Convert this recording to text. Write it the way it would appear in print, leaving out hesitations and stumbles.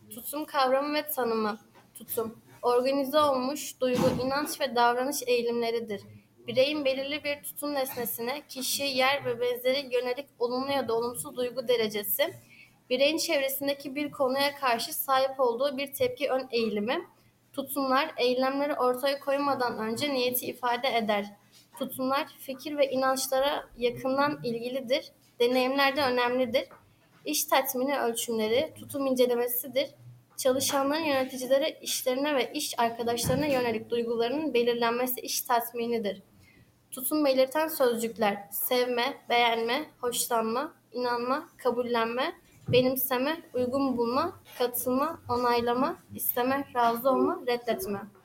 Tutum kavramı ve tanımı. Tutum, organize olmuş duygu, inanç ve davranış eğilimleridir. Bireyin belirli bir tutum nesnesine, kişi, yer ve benzeri yönelik olumlu ya da olumsuz duygu derecesi, bireyin çevresindeki bir konuya karşı sahip olduğu bir tepki ön eğilimi. Tutumlar, eylemleri ortaya koymadan önce niyeti ifade eder. Tutumlar, fikir ve inançlara yakından ilgilidir, deneyimlerde önemlidir. İş tatmini ölçümleri, tutum incelemesidir. Çalışanların yöneticilere, işlerine ve iş arkadaşlarına yönelik duygularının belirlenmesi iş tatminidir. Tutum belirten sözcükler: sevme, beğenme, hoşlanma, inanma, kabullenme, benimseme, uygun bulma, katılma, onaylama, isteme, razı olma, reddetme.